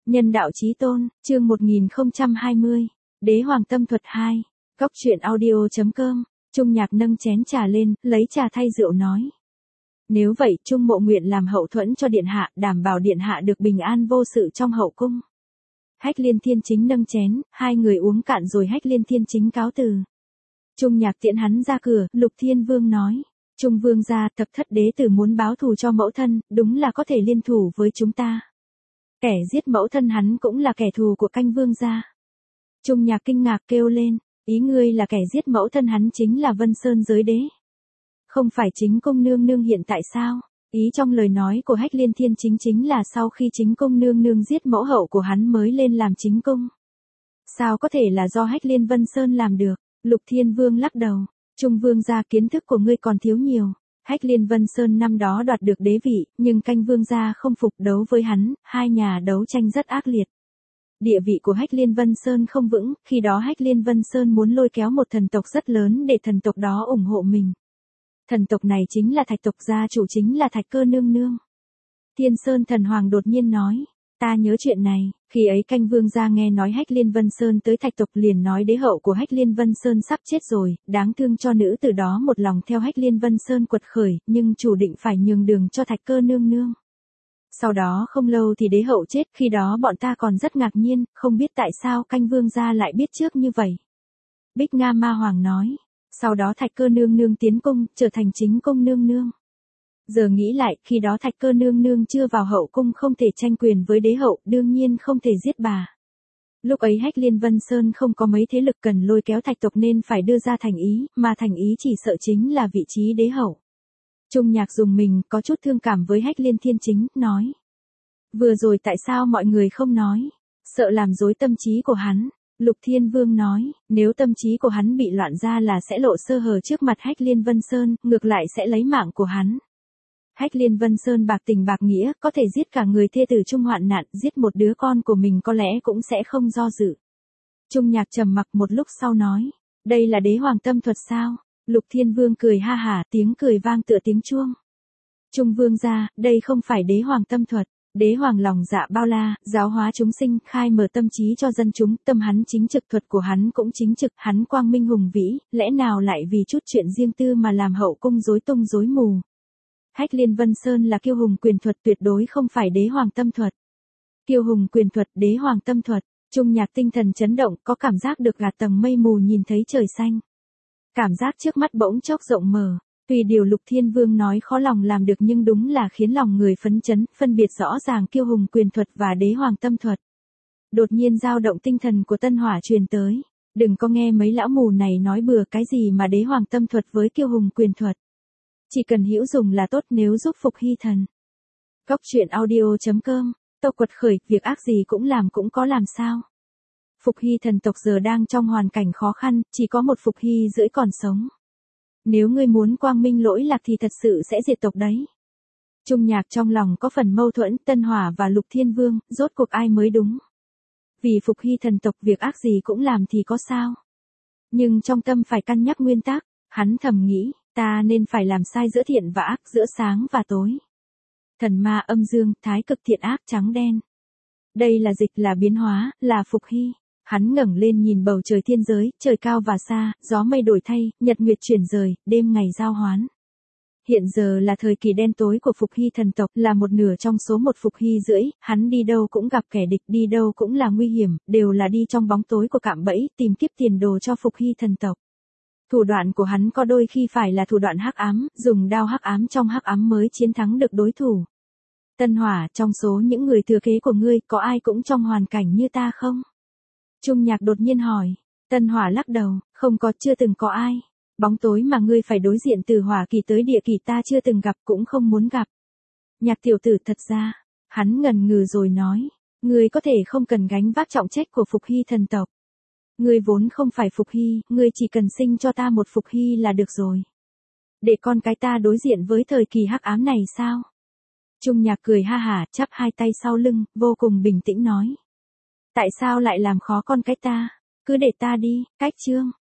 Nhân đạo chí tôn, chương 1020. Đế hoàng tâm thuật 2. Góc truyện audio.com. Trung Nhạc nâng chén trà lên, lấy trà thay rượu nói. Nếu vậy, Trung Mộ nguyện làm hậu thuẫn cho điện hạ, đảm bảo điện hạ được bình an vô sự trong hậu cung. Hách Liên Thiên Chính nâng chén, hai người uống cạn rồi Hách Liên Thiên Chính cáo từ. Trung Nhạc tiễn hắn ra cửa, Lục Thiên Vương nói. Trung Vương gia, Thập Thất đế tử muốn báo thù cho mẫu thân, đúng là có thể liên thủ với chúng ta. Kẻ giết mẫu thân hắn cũng là kẻ thù của Canh Vương gia. Trung Nhạc kinh ngạc kêu lên, ý ngươi là kẻ giết mẫu thân hắn chính là Vân Sơn giới đế. Không phải chính công nương nương hiện tại sao? Ý trong lời nói của Hách Liên Thiên Chính chính là sau khi chính công nương nương giết mẫu hậu của hắn mới lên làm chính công. Sao có thể là do Hách Liên Vân Sơn làm được? Lục Thiên Vương lắc đầu, Trung Vương gia kiến thức của ngươi còn thiếu nhiều. Hách Liên Vân Sơn năm đó đoạt được đế vị, nhưng Canh Vương gia không phục đấu với hắn, hai nhà đấu tranh rất ác liệt. Địa vị của Hách Liên Vân Sơn không vững, khi đó Hách Liên Vân Sơn muốn lôi kéo một thần tộc rất lớn để thần tộc đó ủng hộ mình. Thần tộc này chính là Thạch tộc, gia chủ chính là Thạch Cơ nương nương. Thiên Sơn thần hoàng đột nhiên nói, ta nhớ chuyện này, khi ấy Canh Vương gia nghe nói Hách Liên Vân Sơn tới Thạch tộc liền nói đế hậu của Hách Liên Vân Sơn sắp chết rồi, đáng thương cho nữ từ đó một lòng theo Hách Liên Vân Sơn quật khởi, nhưng chủ định phải nhường đường cho Thạch Cơ nương nương. Sau đó không lâu thì đế hậu chết, khi đó bọn ta còn rất ngạc nhiên, không biết tại sao Canh Vương gia lại biết trước như vậy. Bích Nga Ma Hoàng nói, sau đó Thạch Cơ nương nương tiến cung, trở thành chính công nương nương. Giờ nghĩ lại, khi đó Thạch Cơ nương nương chưa vào hậu cung không thể tranh quyền với đế hậu, đương nhiên không thể giết bà. Lúc ấy Hách Liên Vân Sơn không có mấy thế lực cần lôi kéo Thạch tộc nên phải đưa ra thành ý, mà thành ý chỉ sợ chính là vị trí đế hậu. Trung Nhạc dùng mình, có chút thương cảm với Hách Liên Thiên Chính, nói. Vừa rồi tại sao mọi người không nói? Sợ làm rối tâm trí của hắn. Lục Thiên Vương nói, nếu tâm trí của hắn bị loạn ra là sẽ lộ sơ hở trước mặt Hách Liên Vân Sơn, ngược lại sẽ lấy mạng của hắn. Hách Liên Vân Sơn bạc tình bạc nghĩa, có thể giết cả người thê tử chung hoạn nạn, giết một đứa con của mình có lẽ cũng sẽ không do dự. Trung Nhạc trầm mặc một lúc sau nói, đây là đế hoàng tâm thuật sao? Lục Thiên Vương cười ha hả, tiếng cười vang tựa tiếng chuông. Trung Vương gia, đây không phải đế hoàng tâm thuật. Đế hoàng lòng dạ bao la, giáo hóa chúng sinh, khai mở tâm trí cho dân chúng, tâm hắn chính trực, thuật của hắn cũng chính trực, hắn quang minh hùng vĩ, lẽ nào lại vì chút chuyện riêng tư mà làm hậu cung rối tung rối mù. Hách Liên Vân Sơn là kiêu hùng quyền thuật, tuyệt đối không phải đế hoàng tâm thuật. Kiêu hùng quyền thuật, đế hoàng tâm thuật. Trung Nhạc tinh thần chấn động, có cảm giác được gạt tầng mây mù nhìn thấy trời xanh. Cảm giác trước mắt bỗng chốc rộng mở. Tùy điều Lục Thiên Vương nói khó lòng làm được nhưng đúng là khiến lòng người phấn chấn, phân biệt rõ ràng kiêu hùng quyền thuật và đế hoàng tâm thuật. Đột nhiên dao động tinh thần của Tân Hỏa truyền tới. Đừng có nghe mấy lão mù này nói bừa cái gì mà đế hoàng tâm thuật với kiêu hùng quyền thuật. Chỉ cần hữu dùng là tốt, nếu giúp Phục Hy thần. Góc truyện audio.com. Tộc quật khởi, việc ác gì cũng có làm sao. Phục Hy thần tộc giờ đang trong hoàn cảnh khó khăn, chỉ có một Phục Hy rưỡi còn sống. Nếu ngươi muốn quang minh lỗi lạc thì thật sự sẽ diệt tộc đấy. Trung Nhạc trong lòng có phần mâu thuẫn, Tân Hỏa và Lục Thiên Vương, rốt cuộc ai mới đúng. Vì Phục Hy thần tộc việc ác gì cũng làm thì có sao. Nhưng trong tâm phải cân nhắc nguyên tắc, hắn thầm nghĩ, ta nên phải làm sai giữa thiện và ác, giữa sáng và tối. Thần ma âm dương, thái cực thiện ác trắng đen. Đây là dịch, là biến hóa, là Phục Hy. Hắn ngẩng lên nhìn bầu trời thiên giới, trời cao và xa, gió mây đổi thay, nhật nguyệt chuyển rời, đêm ngày giao hoán. Hiện giờ là thời kỳ đen tối của Phục Hy thần tộc, là một nửa trong số một Phục Hy rưỡi, hắn đi đâu cũng gặp kẻ địch, đi đâu cũng là nguy hiểm, đều là đi trong bóng tối của cạm bẫy, tìm kiếp tiền đồ cho Phục Hy thần tộc. Thủ đoạn của hắn có đôi khi phải là thủ đoạn hắc ám, dùng đao hắc ám trong hắc ám mới chiến thắng được đối thủ. Tân Hỏa, trong số những người thừa kế của ngươi, có ai cũng trong hoàn cảnh như ta không? Trung Nhạc đột nhiên hỏi. Tân Hỏa lắc đầu, không có, chưa từng có ai. Bóng tối mà ngươi phải đối diện từ hỏa kỳ tới địa kỳ ta chưa từng gặp cũng không muốn gặp. Nhạc tiểu tử, thật ra, hắn ngần ngừ rồi nói, ngươi có thể không cần gánh vác trọng trách của Phục Hy thần tộc. Ngươi vốn không phải Phục Hy, ngươi chỉ cần sinh cho ta một Phục Hy là được rồi. Để con cái ta đối diện với thời kỳ hắc ám này sao? Trung Nhạc cười ha hả, chắp hai tay sau lưng, vô cùng bình tĩnh nói. Tại sao lại làm khó con cái ta? Cứ để ta đi, cách chương.